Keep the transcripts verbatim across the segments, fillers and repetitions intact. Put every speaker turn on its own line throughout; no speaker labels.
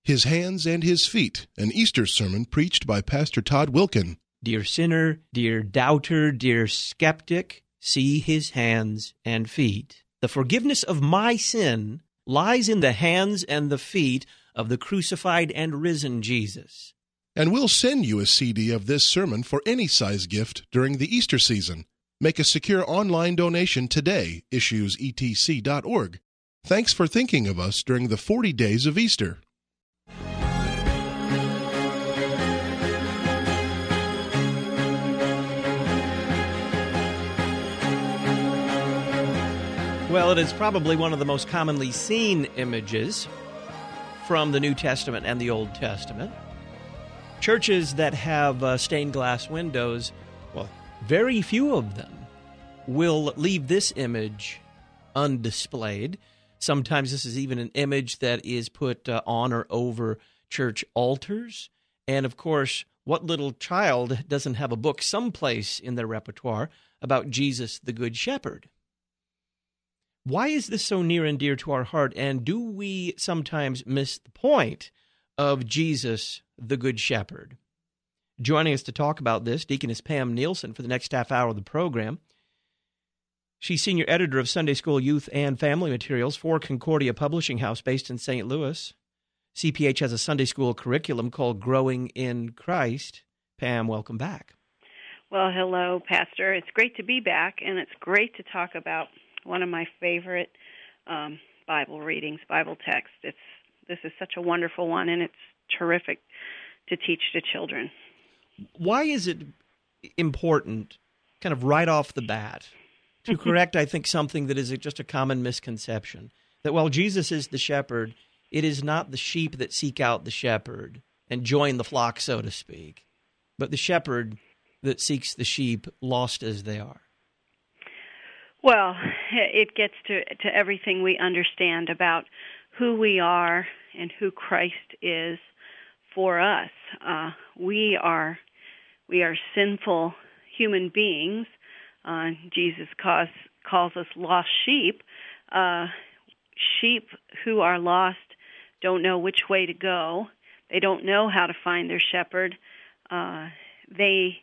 His Hands and His Feet, an Easter sermon preached by Pastor Todd Wilkin.
Dear sinner, dear doubter, dear skeptic, see His hands and feet. The forgiveness of my sin lies in the hands and the feet of the crucified and risen Jesus.
And we'll send you a C D of this sermon for any size gift during the Easter season. Make a secure online donation today, issues e t c dot org. Thanks for thinking of us during the forty days of Easter.
Well, it is probably one of the most commonly seen images from the New Testament and the Old Testament. Churches that have uh, stained glass windows, well, very few of them will leave this image undisplayed. Sometimes this is even an image that is put uh, on or over church altars. And, of course, what little child doesn't have a book someplace in their repertoire about Jesus the Good Shepherd? Why is this so near and dear to our heart, and do we sometimes miss the point of Jesus, the Good Shepherd? Joining us to talk about this, Deaconess Pam Nielsen for the next half hour of the program. She's senior editor of Sunday School Youth and Family Materials for Concordia Publishing House based in Saint Louis. C P H has a Sunday school curriculum called Growing in Christ. Pam, welcome back.
Well, hello, Pastor. It's great to be back, and it's great to talk about one of my favorite um, Bible readings, Bible text. It's this is such a wonderful one, and it's terrific to teach to children.
Why is it important, kind of right off the bat, to correct, I think, something that is just a common misconception, that while Jesus is the shepherd, it is not the sheep that seek out the shepherd and join the flock, so to speak, but the shepherd that seeks the sheep lost as they are?
Well, it gets to to everything we understand about who we are and who Christ is for us. Uh, we are we are sinful human beings. Uh, Jesus calls calls us lost sheep. Uh, sheep who are lost don't know which way to go. They don't know how to find their shepherd. Uh, they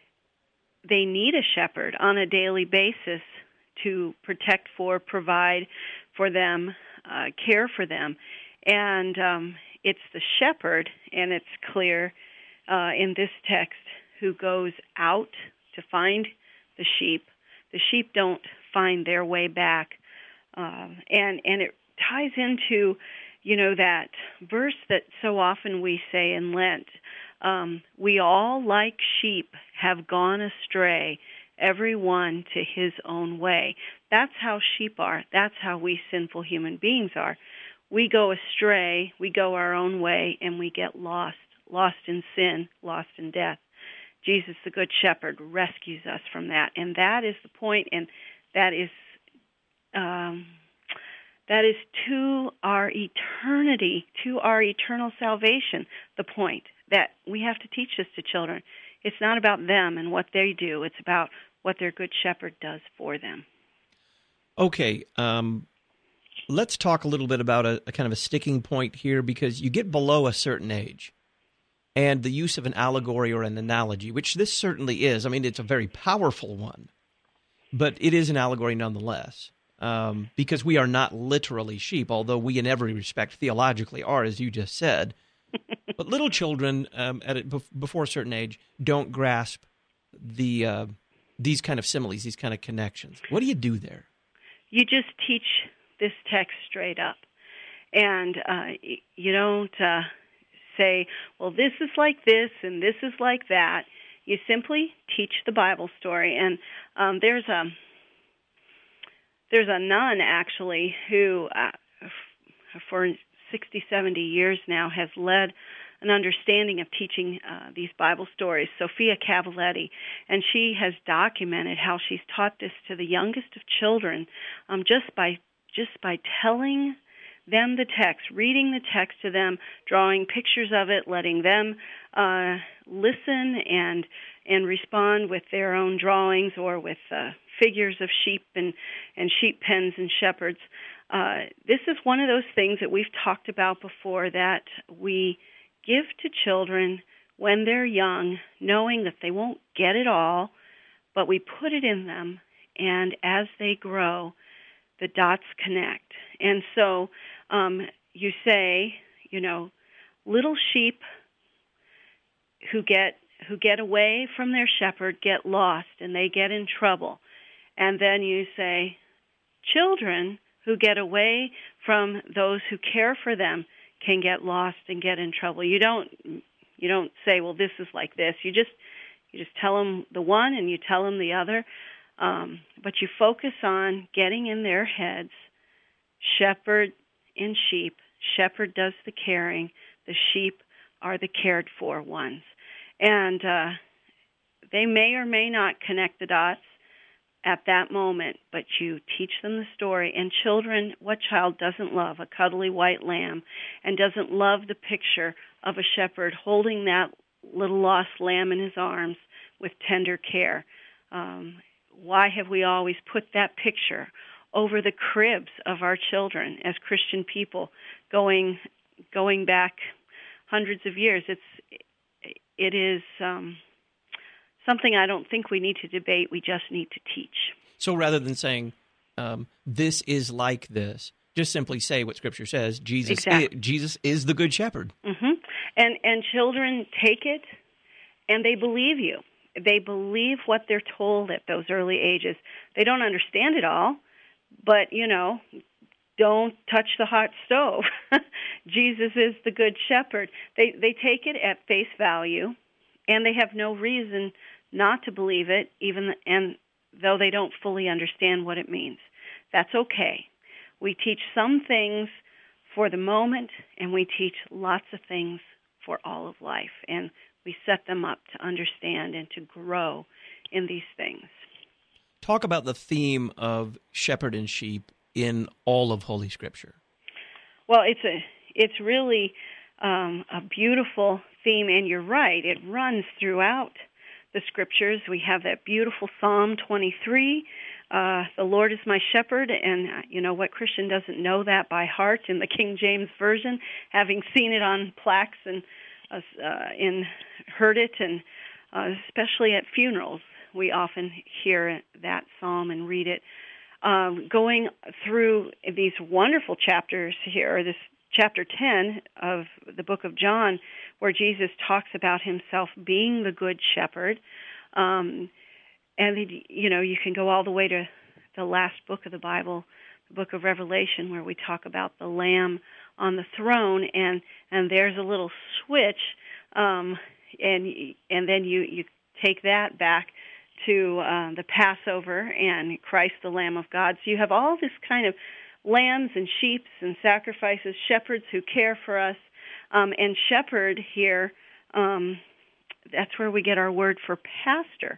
they need a shepherd on a daily basis to protect for, provide for them, uh, care for them. And um, it's the shepherd, and it's clear uh, in this text, who goes out to find the sheep. The sheep don't find their way back. Um, and, and it ties into, you know, that verse that so often we say in Lent, um, we all like sheep have gone astray, every one to his own way. That's how sheep are. That's how we sinful human beings are. We go astray, we go our own way, and we get lost, lost in sin, lost in death. Jesus, the Good Shepherd, rescues us from that, and that is the point, and that is um, that is to our eternity, to our eternal salvation, the point that we have to teach this to children. It's not about them and what they do. It's about what their Good Shepherd does for them.
Okay, um, let's talk a little bit about a, a kind of a sticking point here, because you get below a certain age, and the use of an allegory or an analogy, which this certainly is. I mean, it's a very powerful one, but it is an allegory nonetheless, um, because we are not literally sheep, although we in every respect theologically are, as you just said. But little children um, at a, before a certain age don't grasp the uh, these kind of similes, these kind of connections. What do you do there?
You just teach this text straight up. And uh, you don't uh, say, well, this is like this and this is like that. You simply teach the Bible story. And um, there's a there's a nun, actually, who uh, for sixty, seventy years now has led an understanding of teaching uh, these Bible stories, Sophia Cavalletti, and she has documented how she's taught this to the youngest of children um, just by just by telling them the text, reading the text to them, drawing pictures of it, letting them uh, listen and and respond with their own drawings or with uh, figures of sheep and, and sheep pens and shepherds. uh, this is one of those things that we've talked about before, that we give to children when they're young, knowing that they won't get it all, but we put it in them, and as they grow, the dots connect. And so um, you say, you know, little sheep who get who get away from their shepherd get lost, and they get in trouble. And then you say, children who get away from those who care for them can get lost and get in trouble. You don't you don't say, well, this is like this. You just you just tell them the one and you tell them the other. Um, but you focus on getting in their heads, shepherd and sheep. Shepherd does the caring. The sheep are the cared for ones. And uh, they may or may not connect the dots at that moment, but you teach them the story. And children, what child doesn't love a cuddly white lamb and doesn't love the picture of a shepherd holding that little lost lamb in his arms with tender care? Um, why have we always put that picture over the cribs of our children as Christian people going going back hundreds of years? It's it is um, something I don't think we need to debate. We just need to teach.
So rather than saying um, this is like this, just simply say what Scripture says. Jesus,
exactly.
is, Jesus is the Good Shepherd.
Mm-hmm. And and children take it, and they believe you. They believe what they're told at those early ages. They don't understand it all, but, you know, don't touch the hot stove. Jesus is the Good Shepherd. They they take it at face value, and they have no reason not to believe it, even and though they don't fully understand what it means. That's okay. We teach some things for the moment, and we teach lots of things for all of life, and we set them up to understand and to grow in these things.
Talk about the theme of shepherd and sheep in all of Holy Scripture.
Well, it's a it's really um, a beautiful theme, and you're right. It runs throughout the Scriptures. We have that beautiful Psalm twenty-three, uh, the Lord is my shepherd, and uh, you know what Christian doesn't know that by heart in the King James Version, having seen it on plaques and uh, uh, in heard it, and uh, especially at funerals, we often hear that psalm and read it. Um, going through these wonderful chapters here, this chapter ten of the book of John, where Jesus talks about himself being the good shepherd. Um, and, you know, you can go all the way to the last book of the Bible, the book of Revelation, where we talk about the Lamb on the throne, and, and there's a little switch, um, and and then you, you take that back to uh, the Passover and Christ the Lamb of God. So you have all this kind of lambs and sheep and sacrifices, shepherds who care for us. Um, and shepherd here, um, that's where we get our word for pastor.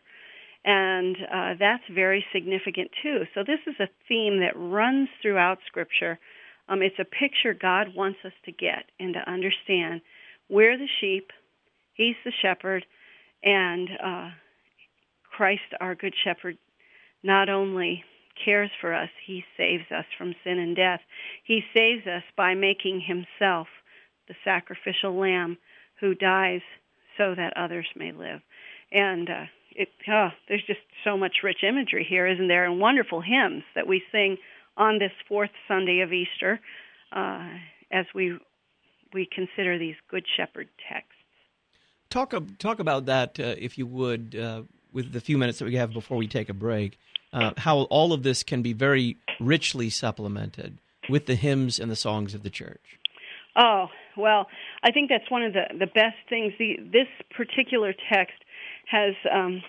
And uh, that's very significant too. So this is a theme that runs throughout Scripture. Um, it's a picture God wants us to get and to understand. We're the sheep, He's the shepherd, and uh, Christ, our good shepherd, not only cares for us, He saves us from sin and death. He saves us by making Himself the sacrificial lamb who dies so that others may live. And uh, it, oh, there's just so much rich imagery here, isn't there? And wonderful hymns that we sing on this fourth Sunday of Easter uh, as we we consider these Good Shepherd texts.
Talk talk about that, uh, if you would, uh, with the few minutes that we have before we take a break. Uh, how all of this can be very richly supplemented with the hymns and the songs of the church.
Oh, well, I think that's one of the, the best things. The, this particular text has um,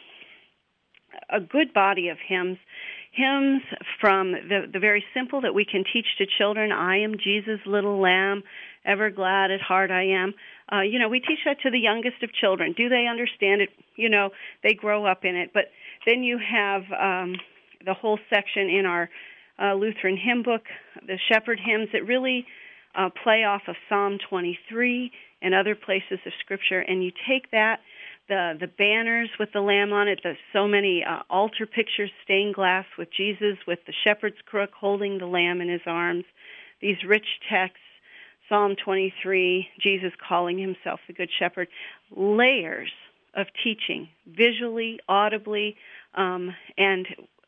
a good body of hymns. Hymns from the, the very simple that we can teach to children, I am Jesus' little lamb, ever glad at heart I am. Uh, you know, we teach that to the youngest of children. Do they understand it? You know, they grow up in it. But then you have um, the whole section in our uh, Lutheran hymn book, the shepherd hymns, that really uh, play off of Psalm twenty-three and other places of Scripture. And you take that the the banners with the lamb on it, the so many uh, altar pictures, stained glass with Jesus with the shepherd's crook holding the lamb in his arms, these rich texts, Psalm twenty-three, Jesus calling himself the Good Shepherd, layers of teaching, visually, audibly, um, and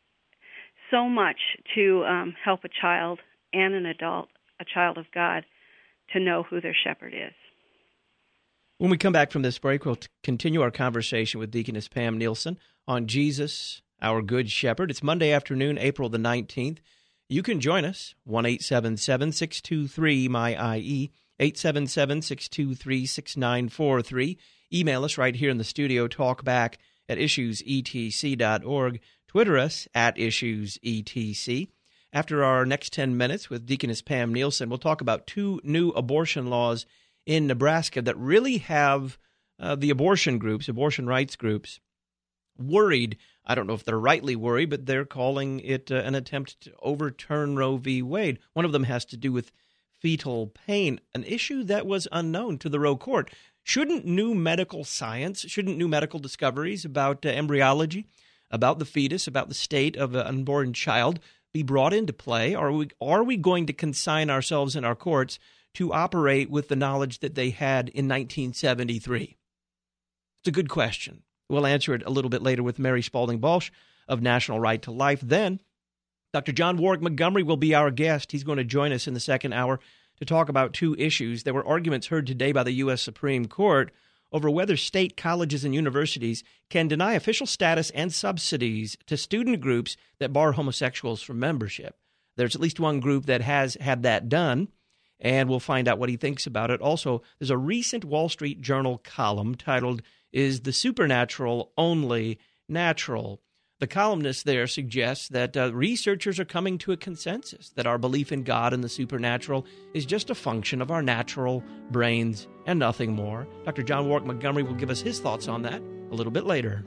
so much to um, help a child and an adult, a child of God, to know who their shepherd is.
When we come back from this break, we'll t- continue our conversation with Deaconess Pam Nielsen on Jesus, our Good Shepherd. It's Monday afternoon, April the nineteenth. You can join us, one eight seven seven, six two three, M Y I E, eight seven seven, six two three, six nine four three. Email us right here in the studio, talkback at issues e t c dot org. Twitter us at issues e t c. After our next ten minutes with Deaconess Pam Nielsen, we'll talk about two new abortion laws in Nebraska that really have uh, the abortion groups, abortion rights groups, worried. I don't know if they're rightly worried, but they're calling it uh, an attempt to overturn Roe v. Wade. One of them has to do with fetal pain, an issue that was unknown to the Roe court. Shouldn't new medical science, shouldn't new medical discoveries about uh, embryology, about the fetus, about the state of an unborn child be brought into play? Are we, are we going to consign ourselves in our courts to operate with the knowledge that they had in nineteen seventy-three? It's a good question. We'll answer it a little bit later with Mary Spalding Balch of National Right to Life. Then, Doctor John Warwick Montgomery will be our guest. He's going to join us in the second hour to talk about two issues. There were arguments heard today by the U S Supreme Court over whether state colleges and universities can deny official status and subsidies to student groups that bar homosexuals from membership. There's at least one group that has had that done, and we'll find out what he thinks about it. Also, there's a recent Wall Street Journal column titled, "Is the Supernatural Only Natural?" The columnist there suggests that uh, researchers are coming to a consensus that our belief in God and the supernatural is just a function of our natural brains and nothing more. Doctor John Warwick Montgomery will give us his thoughts on that a little bit later.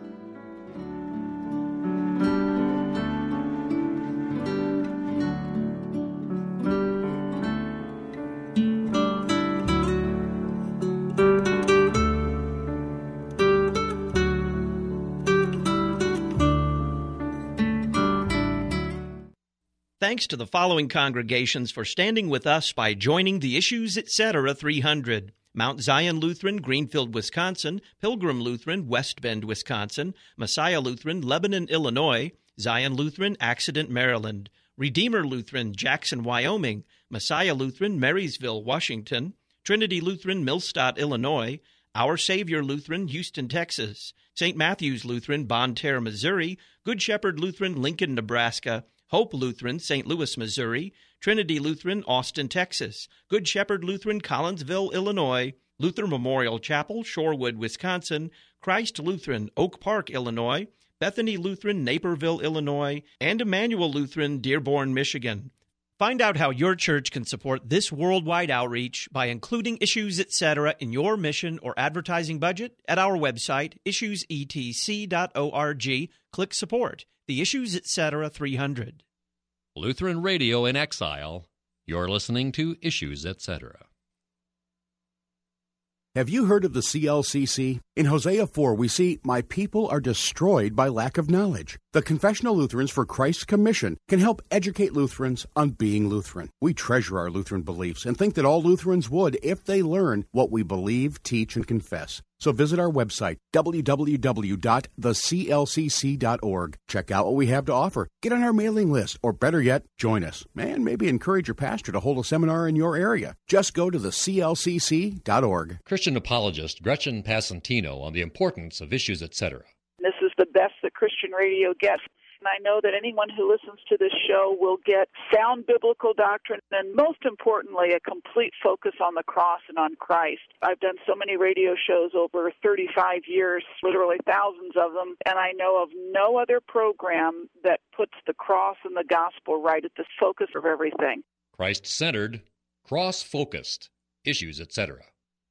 Thanks to the following congregations for standing with us by joining the Issues Etc. three hundred. Mount Zion Lutheran, Greenfield, Wisconsin; Pilgrim Lutheran, West Bend, Wisconsin; Messiah Lutheran, Lebanon, Illinois; Zion Lutheran, Accident, Maryland; Redeemer Lutheran, Jackson, Wyoming; Messiah Lutheran, Marysville, Washington; Trinity Lutheran, Millstadt, Illinois; Our Savior Lutheran, Houston, Texas; Saint Matthew's Lutheran, Bonne Terre, Missouri; Good Shepherd Lutheran, Lincoln, Nebraska; Hope Lutheran, Saint Louis, Missouri; Trinity Lutheran, Austin, Texas; Good Shepherd Lutheran, Collinsville, Illinois; Luther Memorial Chapel, Shorewood, Wisconsin; Christ Lutheran, Oak Park, Illinois; Bethany Lutheran, Naperville, Illinois; and Emmanuel Lutheran, Dearborn, Michigan. Find out how your church can support this worldwide outreach by including Issues Etc. in your mission or advertising budget at our website, issues e t c dot org. Click Support. The Issues Etc. three hundred.
Lutheran Radio in Exile. You're listening to Issues Etc.
Have you heard of the C L C C? In Hosea four, we see, "My people are destroyed by lack of knowledge." The Confessional Lutherans for Christ's Commission can help educate Lutherans on being Lutheran. We treasure our Lutheran beliefs and think that all Lutherans would if they learn what we believe, teach, and confess. So visit our website, w w w dot the c l c c dot org. Check out what we have to offer. Get on our mailing list, or better yet, join us. And maybe encourage your pastor to hold a seminar in your area. Just go to the c l c c dot org.
Christian apologist Gretchen Passantino on the importance of Issues Etc.
This is the best that Christian radio gets. And I know that anyone who listens to this show will get sound biblical doctrine and, most importantly, a complete focus on the cross and on Christ. I've done so many radio shows over thirty-five years, literally thousands of them, and I know of no other program that puts the cross and the gospel right at the focus of everything.
Christ-centered, cross-focused, Issues Etc.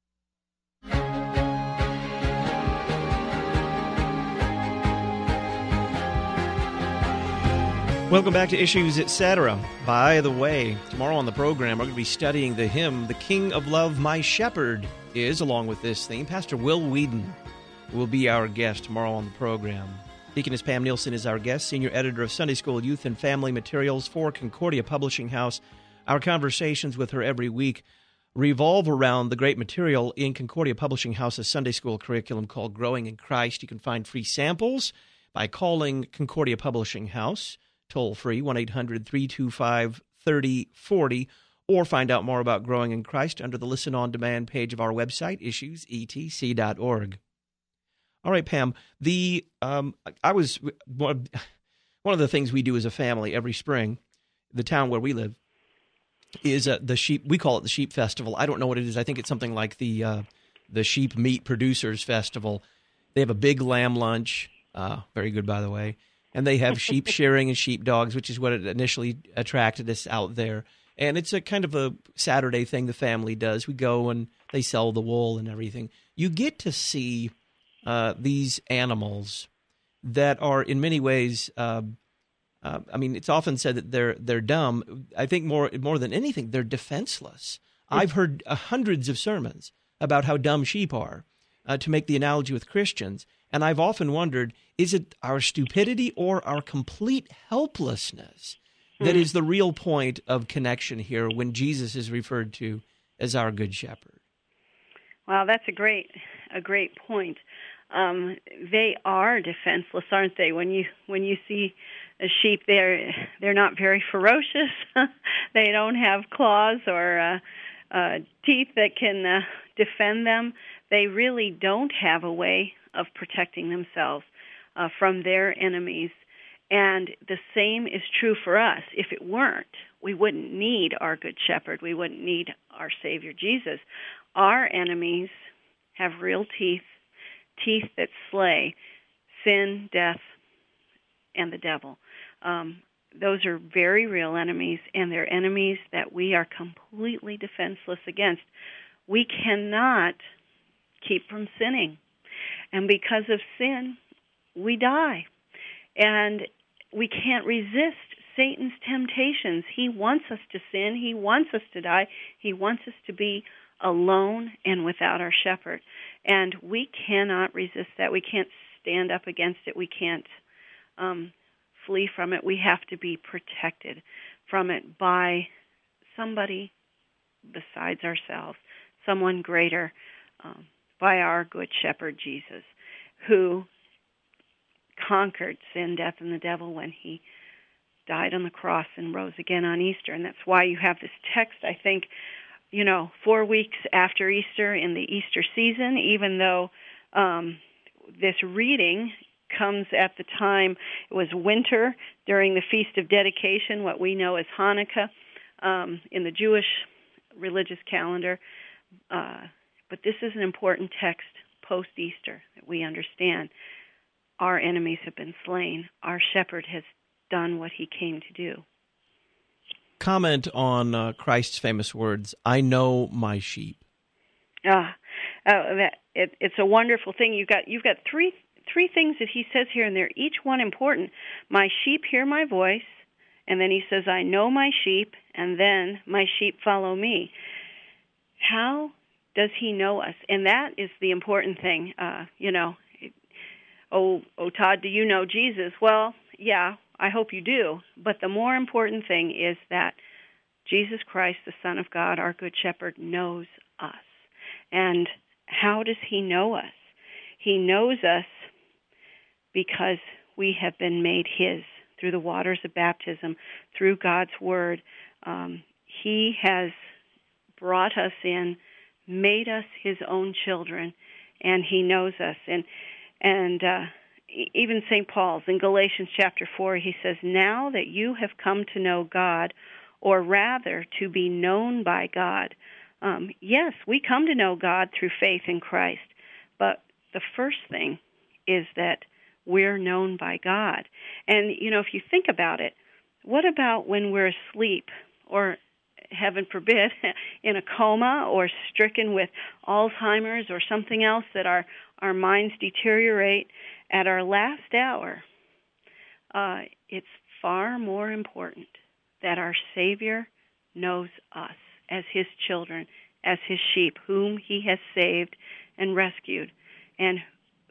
Welcome back to Issues Etc. By the way, tomorrow on the program, we're going to be studying the hymn, "The King of Love, My Shepherd Is," along with this theme. Pastor Will Whedon will be our guest tomorrow on the program. Deaconess Pam Nielsen is our guest, senior editor of Sunday School Youth and Family Materials for Concordia Publishing House. Our conversations with her every week revolve around the great material in Concordia Publishing House's Sunday School curriculum called Growing in Christ. You can find free samples by calling Concordia Publishing House, toll-free, one eight hundred three two five three oh four oh, or find out more about Growing in Christ under the Listen On Demand page of our website, issues e t c dot org. All right, Pam, the um, I was one of the things we do as a family every spring, the town where we live, is uh, the sheep. We call it the Sheep Festival. I don't know what it is. I think it's something like the uh, the Sheep Meat Producers Festival. They have a big lamb lunch, uh, very good, by the way, and they have sheep shearing and sheep dogs, which is what it initially attracted us out there. And it's a kind of a Saturday thing the family does. We go and they sell the wool and everything. You get to see uh, these animals that are in many ways. Uh, Uh, I mean, it's often said that they're they're dumb. I think more more than anything, they're defenseless. I've heard uh, hundreds of sermons about how dumb sheep are, uh, to make the analogy with Christians, and I've often wondered, is it our stupidity or our complete helplessness that is the real point of connection here when Jesus is referred to as our Good Shepherd?
Well, that's a great a great point. Um, they are defenseless, aren't they? When you when you see a sheep, they're they're not very ferocious. They don't have claws or uh, uh, teeth that can uh, defend them. They really don't have a way of protecting themselves uh, from their enemies. And the same is true for us. If it weren't, we wouldn't need our Good Shepherd. We wouldn't need our Savior Jesus. Our enemies have real teeth, teeth that slay sin, death, and the devil. Um, those are very real enemies, and they're enemies that we are completely defenseless against. We cannot keep from sinning. And because of sin, we die. And we can't resist Satan's temptations. He wants us to sin. He wants us to die. He wants us to be alone and without our shepherd. And we cannot resist that. We can't stand up against it. We can't um, flee from it. We have to be protected from it by somebody besides ourselves, someone greater, um, by our Good Shepherd Jesus, who conquered sin, death, and the devil when he died on the cross and rose again on Easter. And that's why you have this text, I think, you know, four weeks after Easter in the Easter season, even though um, this reading comes at the time it was winter during the Feast of Dedication, what we know as Hanukkah um, in the Jewish religious calendar. Uh, but this is an important text post-Easter that we understand. Our enemies have been slain. Our shepherd has done what he came to do.
Comment on uh, Christ's famous words, I know my sheep.
Ah, uh, that, it, it's a wonderful thing. You've got you've got three three things that he says here, and they're each one important. My sheep hear my voice, and then he says, I know my sheep, and then my sheep follow me. How does he know us? And that is the important thing. Uh, you know, oh, oh, Todd, do you know Jesus? Well, yeah, I hope you do. But the more important thing is that Jesus Christ, the Son of God, our Good Shepherd, knows us. And how does he know us? He knows us because we have been made his through the waters of baptism, through God's Word. Um, he has brought us in, made us his own children, and he knows us. And and uh, even Saint Paul's in Galatians chapter four, he says, now that you have come to know God, or rather to be known by God. Um, yes, we come to know God through faith in Christ, but the first thing is that we're known by God. And, you know, if you think about it, what about when we're asleep or, heaven forbid, in a coma or stricken with Alzheimer's or something else that our, our minds deteriorate at our last hour? Uh, it's far more important that our Savior knows us as his children, as his sheep, whom he has saved and rescued, and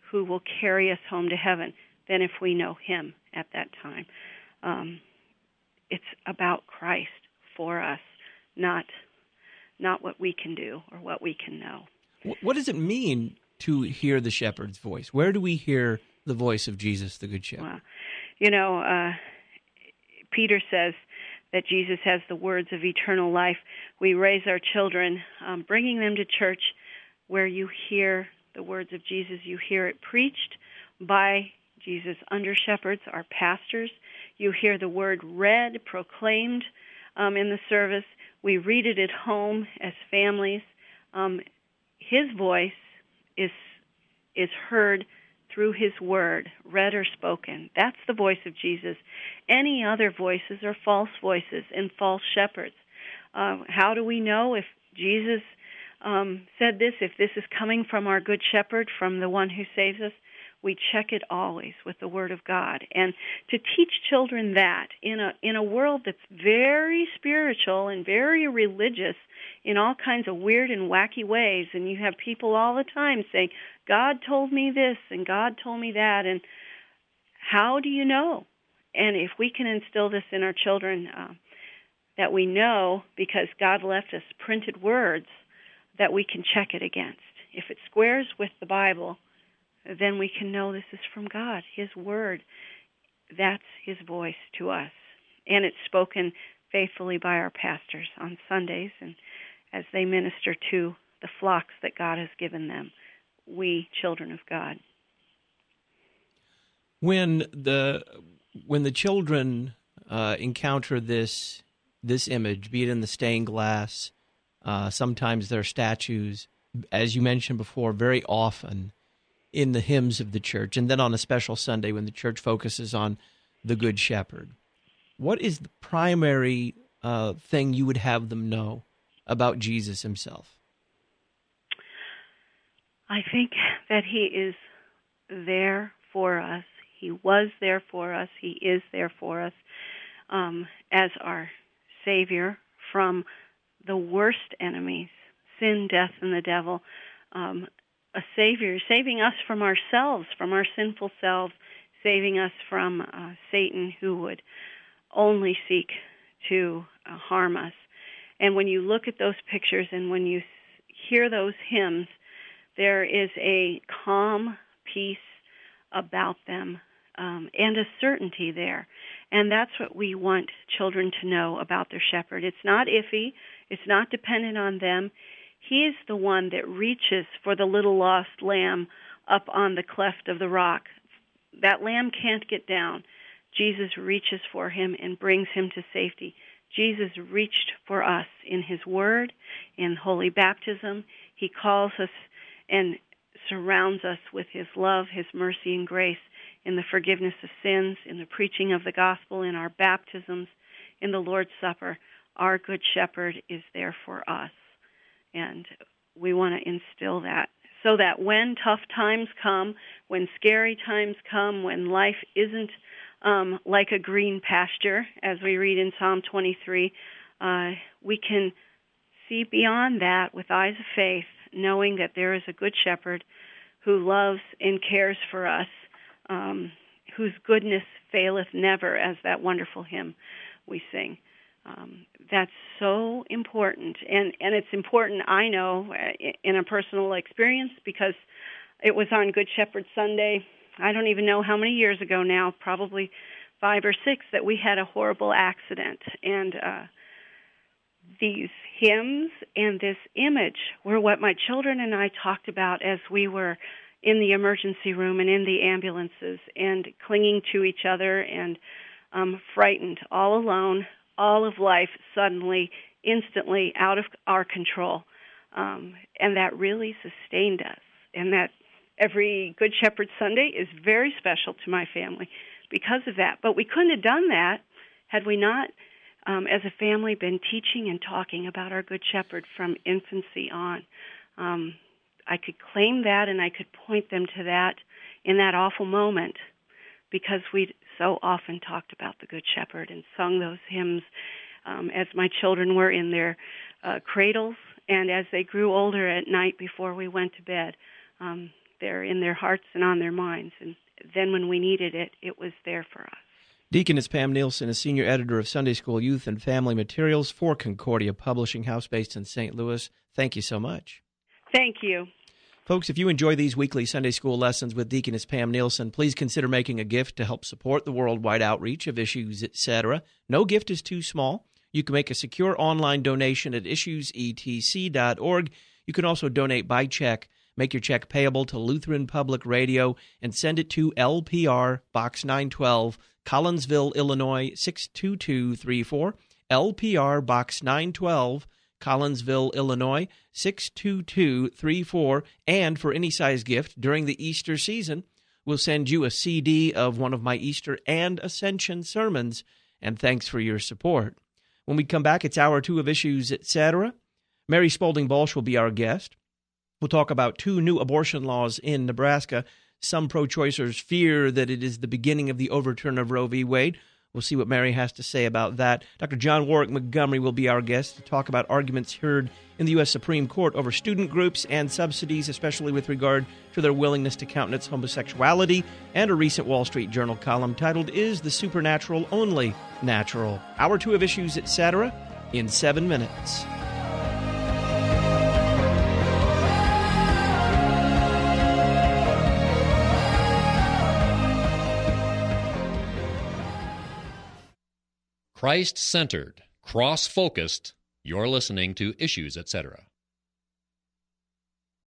who will carry us home to heaven than if we know him at that time. Um, it's about Christ for us, not not what we can do or what we can know.
What does it mean to hear the shepherd's voice? Where do we hear the voice of Jesus, the Good Shepherd?
Well, you know, uh, Peter says that Jesus has the words of eternal life. We raise our children, um, bringing them to church where you hear the words of Jesus. You hear it preached by Jesus' under-shepherds, our pastors. You hear the word read, proclaimed um, in the service. We read it at home as families. Um, his voice is is heard through his word, read or spoken. That's the voice of Jesus. Any other voices are false voices and false shepherds. Uh, how do we know if Jesus um, said this, if this is coming from our good shepherd, from the one who saves us? We check it always with the Word of God. And to teach children that in a in a world that's very spiritual and very religious in all kinds of weird and wacky ways, and you have people all the time saying, God told me this and God told me that, and how do you know? And if we can instill this in our children, uh, that we know because God left us printed words that we can check it against. If it squares with the Bible, then we can know this is from God, his word. That's his voice to us. And it's spoken faithfully by our pastors on Sundays and as they minister to the flocks that God has given them, we children of God.
When the when the children uh, encounter this this image, be it in the stained glass, uh, sometimes they're statues, as you mentioned before, very often in the hymns of the church, and then on a special Sunday when the church focuses on the Good Shepherd. What is the primary uh, thing you would have them know about Jesus himself?
I think that he is there for us. He was there for us. He is there for us um, as our Savior from the worst enemies, sin, death, and the devil. Um, a Savior, saving us from ourselves, from our sinful selves, saving us from uh, Satan, who would only seek to uh, harm us. And when you look at those pictures and when you hear those hymns, there is a calm peace about them um, and a certainty there. And that's what we want children to know about their shepherd. It's not iffy. It's not dependent on them. He is the one that reaches for the little lost lamb up on the cleft of the rock. That lamb can't get down. Jesus reaches for him and brings him to safety. Jesus reached for us in his word, in holy baptism. He calls us and surrounds us with his love, his mercy, and grace in the forgiveness of sins, in the preaching of the gospel, in our baptisms, in the Lord's Supper. Our good shepherd is there for us. And we want to instill that so that when tough times come, when scary times come, when life isn't um, like a green pasture, as we read in Psalm twenty-three, uh, we can see beyond that with eyes of faith, knowing that there is a good shepherd who loves and cares for us, um, whose goodness faileth never, as that wonderful hymn we sing. Um, that's so important, and, and it's important, I know, in a personal experience, because it was on Good Shepherd Sunday, I don't even know how many years ago now, probably five or six, that we had a horrible accident, and uh, these hymns and this image were what my children and I talked about as we were in the emergency room and in the ambulances and clinging to each other and um, frightened, all alone, all of life suddenly, instantly out of our control. Um, and that really sustained us. And that every Good Shepherd Sunday is very special to my family because of that. But we couldn't have done that had we not, um, as a family, been teaching and talking about our Good Shepherd from infancy on. Um, I could claim that and I could point them to that in that awful moment because we so often talked about the Good Shepherd and sung those hymns um, as my children were in their uh, cradles and as they grew older at night before we went to bed. Um, there in their hearts and on their minds. And then when we needed it, it was there for us.
Deaconess Pam Nielsen is Senior Editor of Sunday School Youth and Family Materials for Concordia Publishing House based in Saint Louis. Thank you so much.
Thank you.
Folks, if you enjoy these weekly Sunday School lessons with Deaconess Pam Nielsen, please consider making a gift to help support the worldwide outreach of Issues, et cetera. No gift is too small. You can make a secure online donation at issues e t c dot org. You can also donate by check. Make your check payable to Lutheran Public Radio and send it to L P R, Box nine twelve, Collinsville, Illinois, six two two three four. L P R, Box nine twelve, Collinsville, Illinois, six two two three four. And for any size gift during the Easter season, we'll send you a C D of one of my Easter and Ascension sermons. And thanks for your support. When we come back, it's hour two of Issues, et cetera. Mary Spaulding Balch will be our guest. We'll talk about two new abortion laws in Nebraska. Some pro-choicers fear that it is the beginning of the overturn of Roe v. Wade. We'll see what Mary has to say about that. Doctor John Warwick Montgomery will be our guest to talk about arguments heard in the U S Supreme Court over student groups and subsidies, especially with regard to their willingness to countenance homosexuality, and a recent Wall Street Journal column titled, Is the Supernatural Only Natural? Hour two of Issues, et cetera, in seven minutes.
Christ-centered, cross-focused, you're listening to Issues, et cetera.